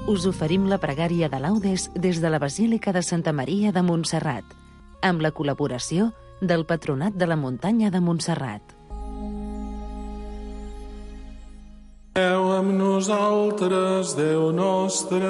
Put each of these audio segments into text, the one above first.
us oferim la pregària de laudes des de la Basílica de Santa Maria de Montserrat, amb la col·laboració del Patronat de la Muntanya de Montserrat. Déu amb nosaltres, Déu nostre.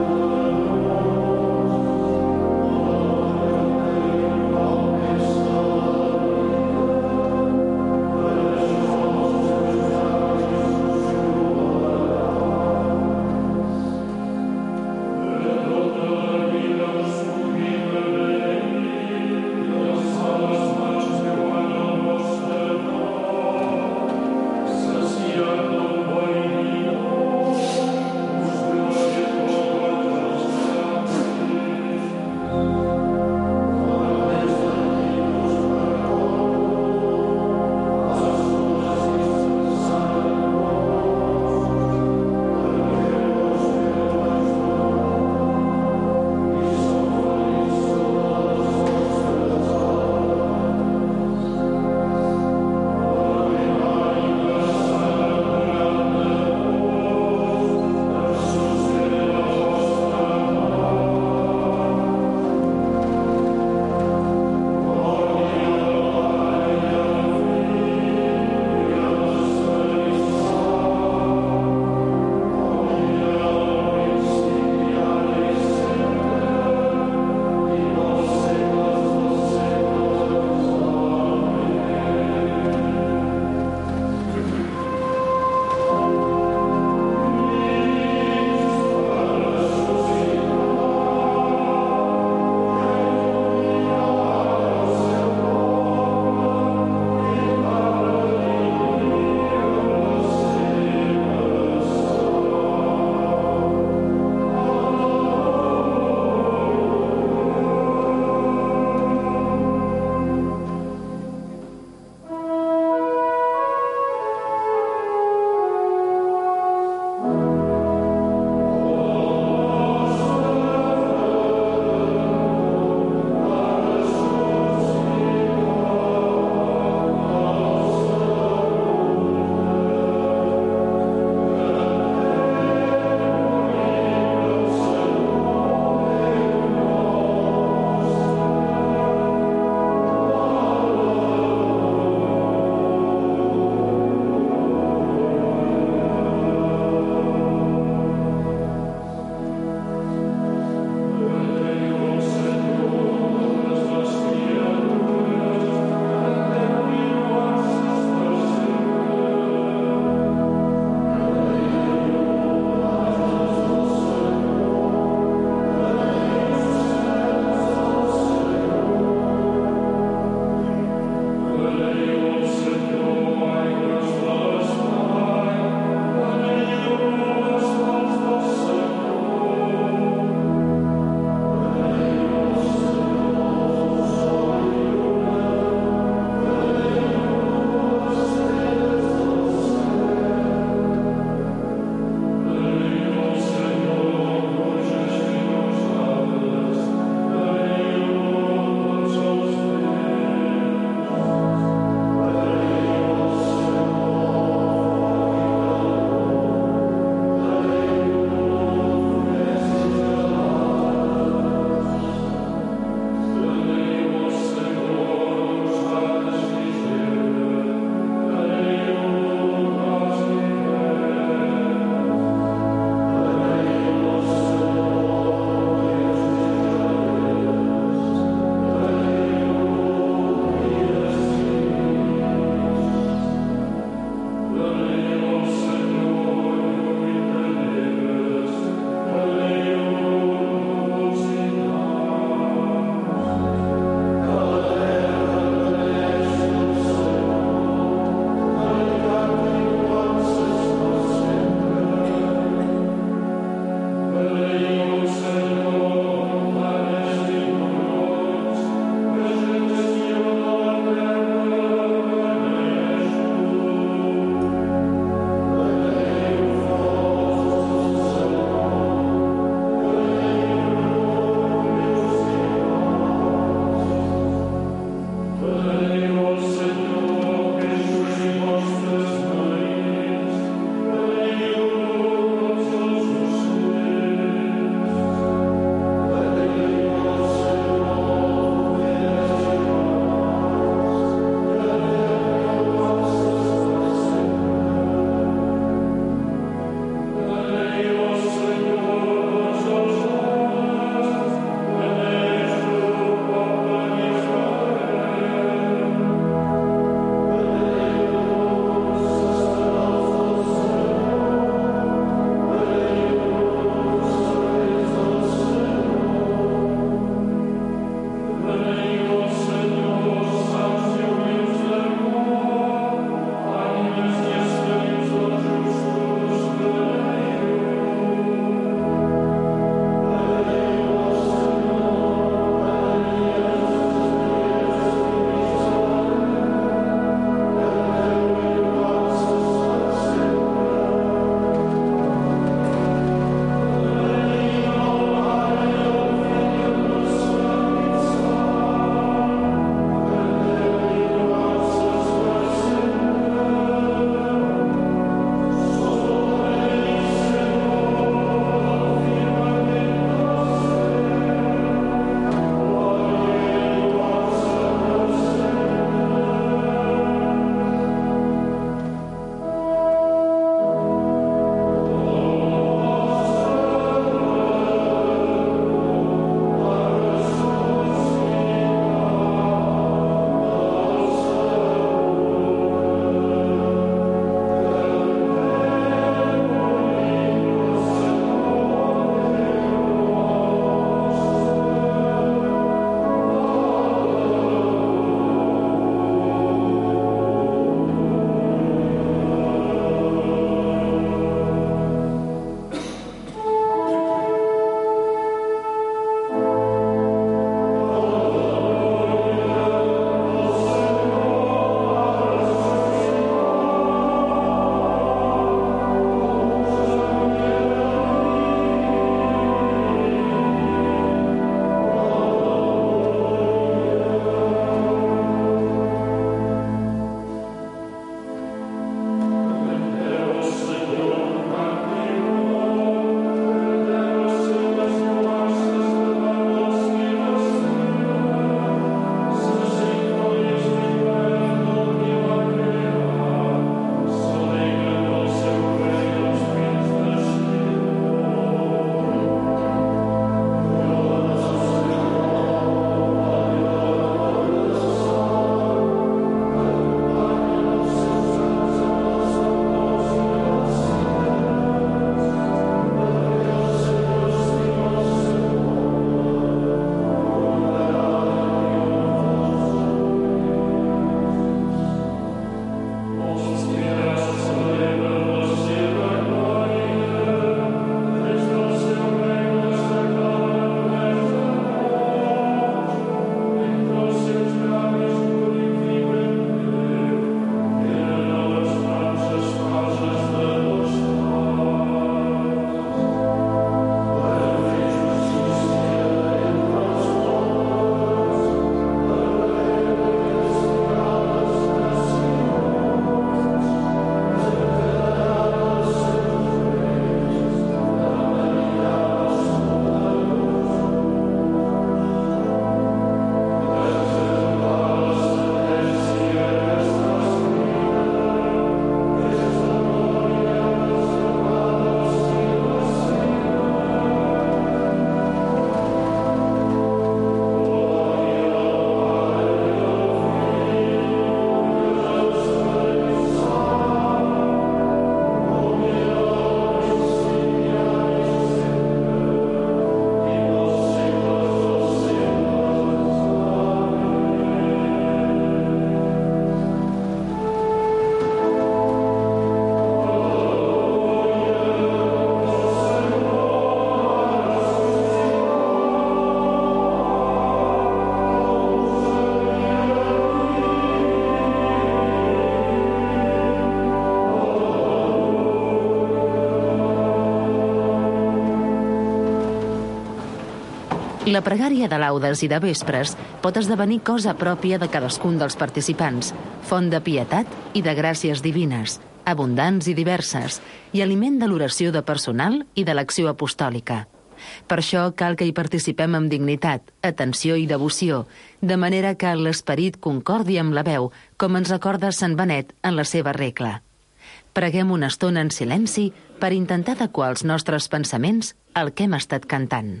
La pregària de laudes i de vespres pot esdevenir cosa pròpia de cadascun dels participants, font de pietat i de gràcies divines, abundants i diverses, i aliment de l'oració de personal i de l'acció apostòlica. Per això cal que hi participem amb dignitat, atenció i devoció, de manera que l'esperit concordi amb la veu, com ens recorda Sant Benet en la seva regla. Preguem una estona en silenci per intentar adequar els nostres pensaments al que hem estat cantant.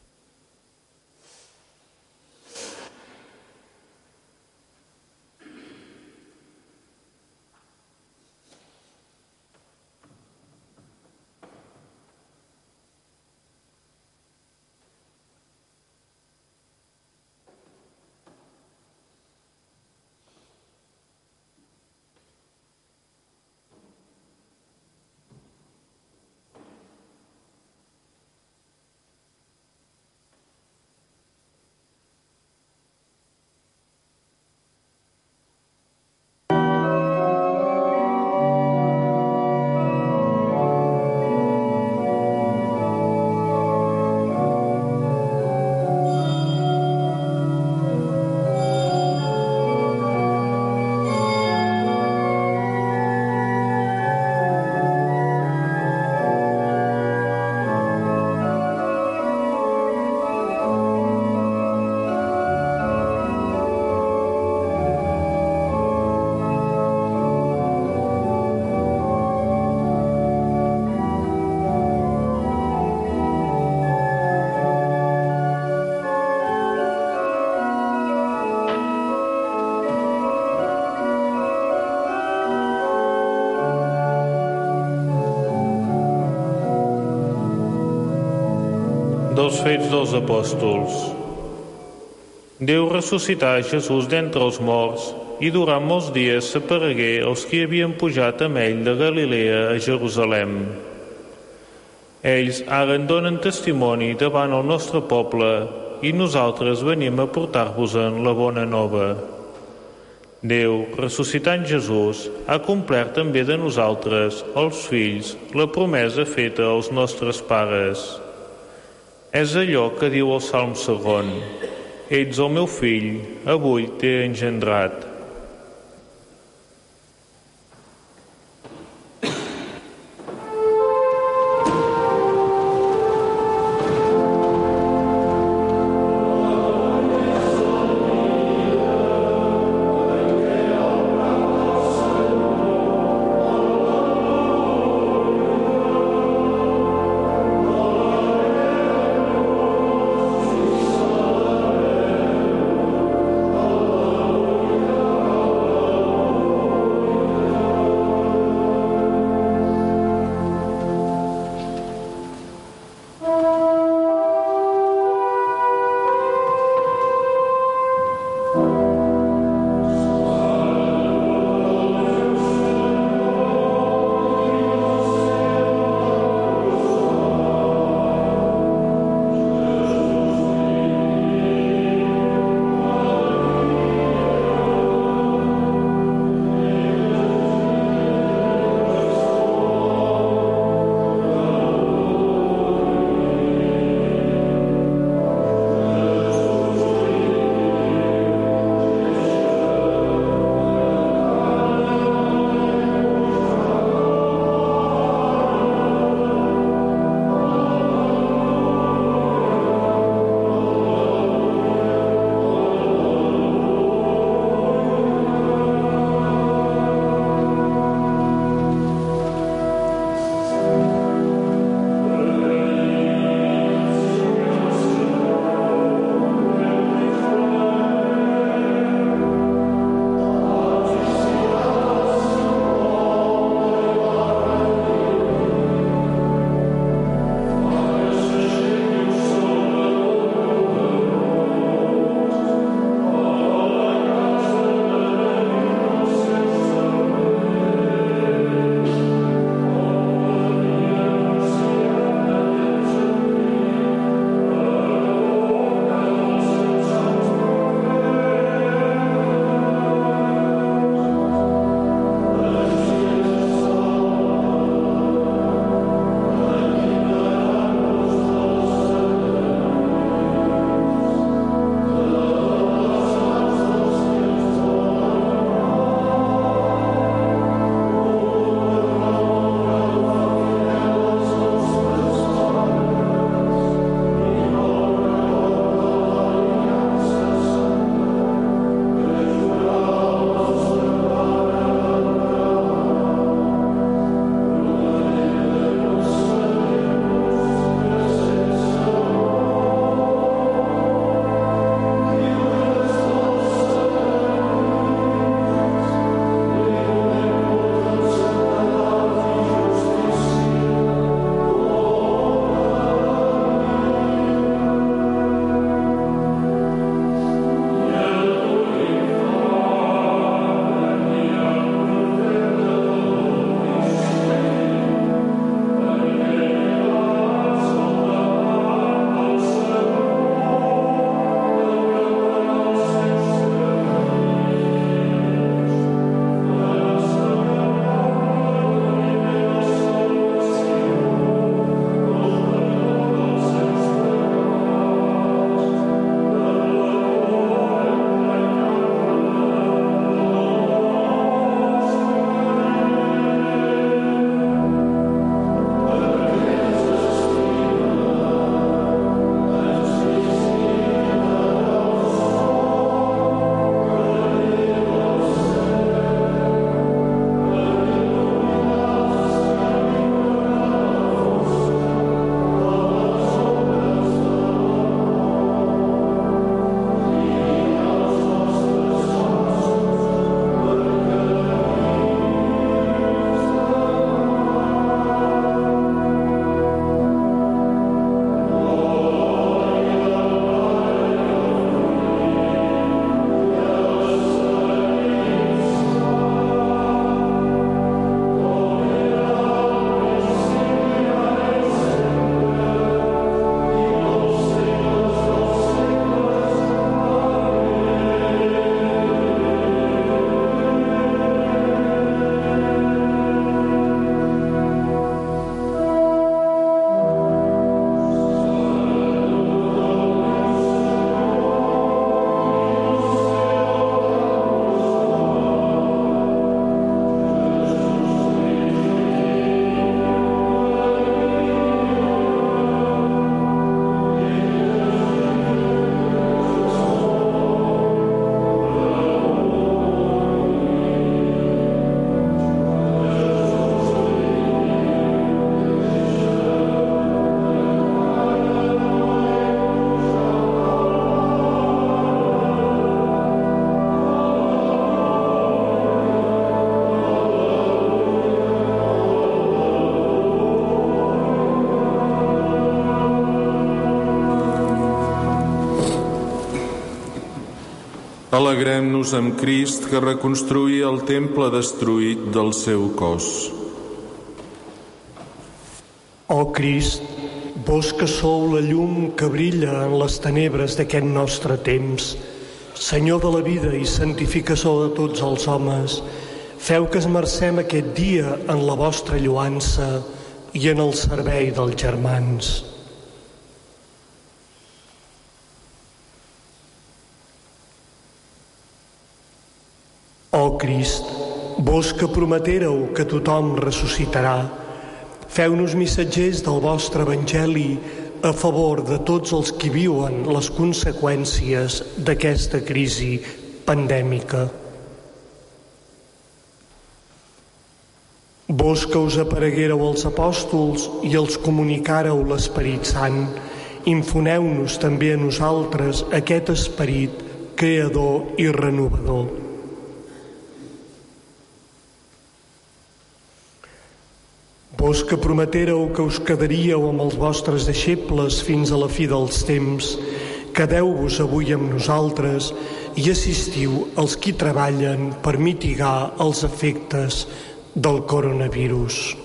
Dels Fets dels Apòstols. Déu ressuscità Jesús d'entre els morts i durant molts dies s'aparegué els que havien pujat amb ell de Galilea a Jerusalem. Ells ara en donen testimoni davant el nostre poble i nosaltres venim a portar-vos-en la bona nova. Déu, ressuscitant Jesús, ha complert també de nosaltres, els fills, la promesa feta als nostres pares. És allò que diu el Salm segon: ets el meu fill, avui t'he engendrat. Alegrem-nos amb Crist, que reconstruïa el temple destruït del seu cos. Ó Crist, vós que sou la llum que brilla en les tenebres d'aquest nostre temps, Senyor de la vida i santificador de tots els homes, feu que esmercem aquest dia en la vostra lloança i en el servei dels germans. Ó Crist, vos que prometéreu que tothom ressuscitarà, feu-nos missatgers del vostre evangeli a favor de tots els que viuen les conseqüències d'aquesta crisi pandèmica. Vos que us apareguéreu als apòstols i els comunicàreu l'Esperit Sant, infoneu-nos també a nosaltres aquest esperit creador i renovador. Vos que prometéreu que us quedaríeu amb els vostres deixebles fins a la fi dels temps, quedeu-vos avui amb nosaltres i assistiu als qui treballen per mitigar els efectes del coronavirus.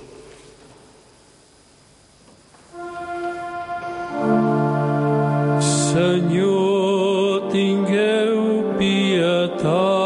Senyor, tingueu pietat.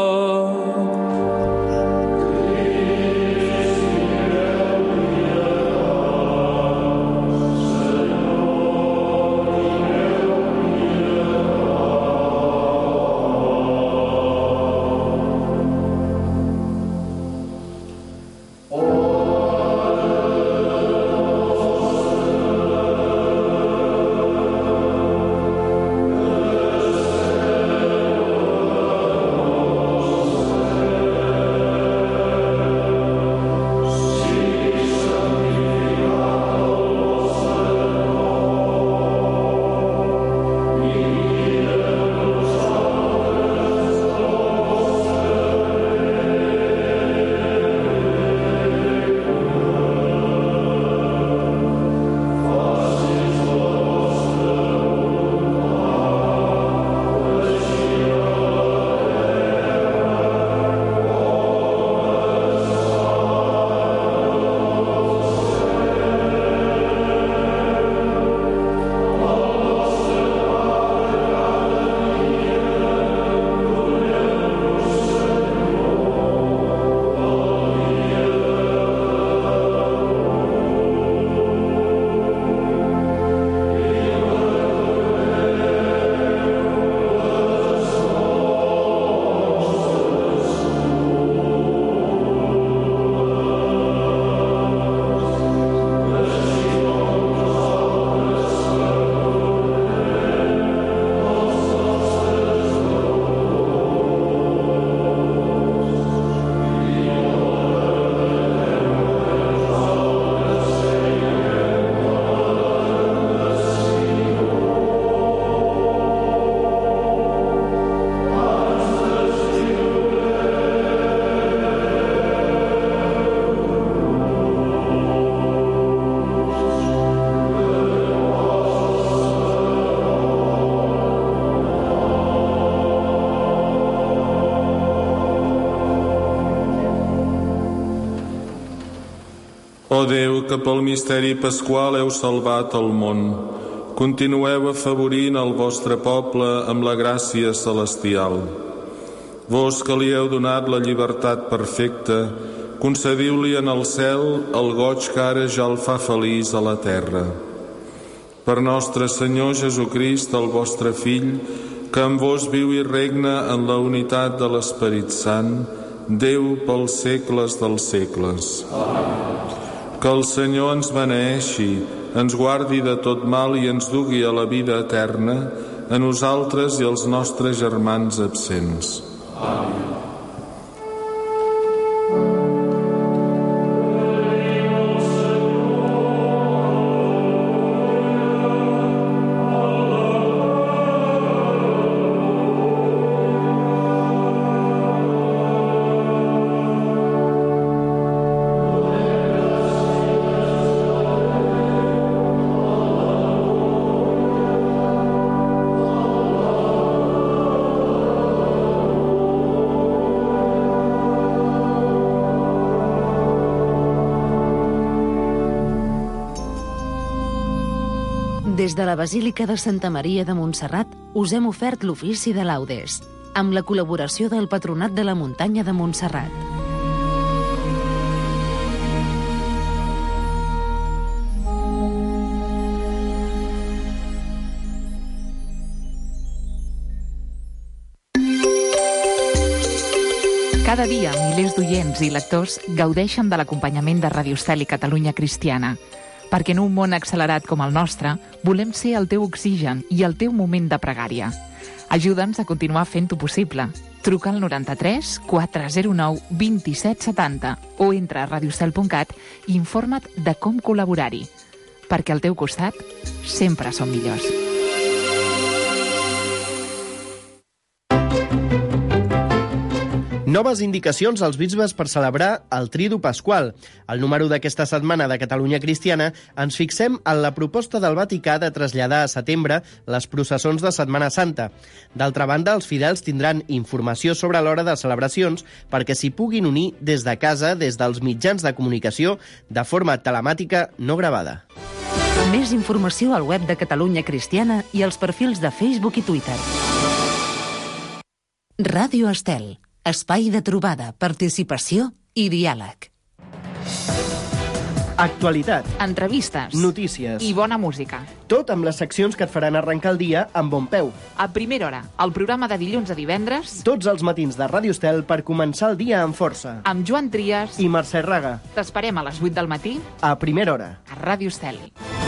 Ó Déu, que pel misteri pasqual heu salvat el món, continueu afavorint el vostre poble amb la gràcia celestial. Vos que li heu donat la llibertat perfecta, concediu-li en el cel el goig que ara ja el fa feliç a la terra. Per nostre Senyor Jesucrist, el vostre Fill, que amb vos viu i regna en la unitat de l'Esperit Sant, Déu pels segles dels segles. Amén. Que el Senyor ens beneeixi, ens guardi de tot mal i ens dugui a la vida eterna, a nosaltres i als nostres germans absents. Amén. Des de la Basílica de Santa Maria de Montserrat us hem ofert l'ofici de laudes, amb la col·laboració del Patronat de la Muntanya de Montserrat. Cada dia, milers d'oients i lectors gaudeixen de l'acompanyament de Radio Estel i Catalunya Cristiana, perquè en un món accelerat com el nostre volem ser el teu oxigen i el teu moment de pregària. Ajuda'ns a continuar fent-ho possible. Truca al 93 409 2770 o entra a radiostel.cat i informa't de com col·laborar-hi, perquè al teu costat sempre som millors. Noves indicacions als bisbes per celebrar el Tridu Pasqual. Al número d'aquesta setmana de Catalunya Cristiana ens fixem en la proposta del Vaticà de traslladar a setembre les processons de Setmana Santa. D'altra banda, els fidels tindran informació sobre l'hora de celebracions perquè s'hi puguin unir des de casa, des dels mitjans de comunicació, de forma telemàtica no gravada. Més informació al web de Catalunya Cristiana i als perfils de Facebook i Twitter. Ràdio Estel. Espai de trobada, participació i diàleg. Actualitat. Entrevistes. Notícies. I bona música. Tot amb les seccions que et faran arrencar el dia amb bon peu. A primera hora, el programa de dilluns a divendres. Tots els matins de Ràdio Estel per començar el dia amb força. Amb Joan Trias i Mercè Raga. T'esperem a les 8 del matí. A primera hora. A Ràdio Estel.